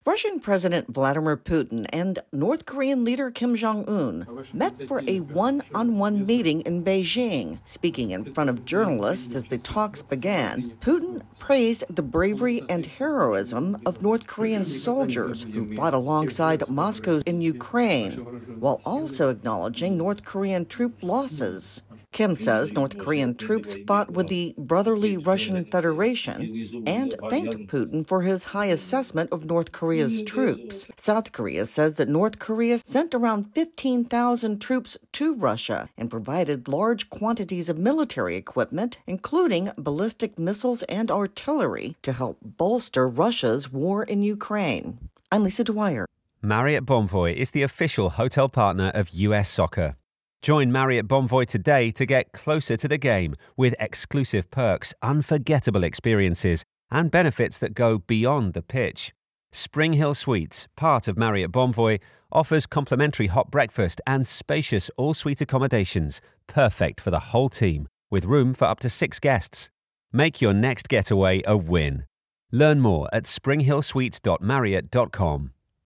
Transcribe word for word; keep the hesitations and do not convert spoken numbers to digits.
Russian President Vladimir Putin and North Korean leader Kim Jong-un met for a one-on-one meeting in Beijing. Speaking in front of journalists as the talks began, Putin praised the bravery and heroism of North Korean soldiers who fought alongside Moscow in Ukraine, while also acknowledging North Korean troop losses. Kim says North Korean troops fought with the brotherly Russian Federation and thanked Putin for his high assessment of North Korea's troops. South Korea says that North Korea sent around fifteen thousand troops to Russia and provided large quantities of military equipment, including ballistic missiles and artillery, to help bolster Russia's war in Ukraine. I'm Lisa Dwyer. Marriott Bonvoy is the official hotel partner of U S Soccer. Join Marriott Bonvoy today to get closer to the game with exclusive perks, unforgettable experiences, and benefits that go beyond the pitch. Spring Hill Suites, part of Marriott Bonvoy, offers complimentary hot breakfast and spacious all-suite accommodations, perfect for the whole team, with room for up to six guests. Make your next getaway a win. Learn more at spring hill suites dot marriott dot com.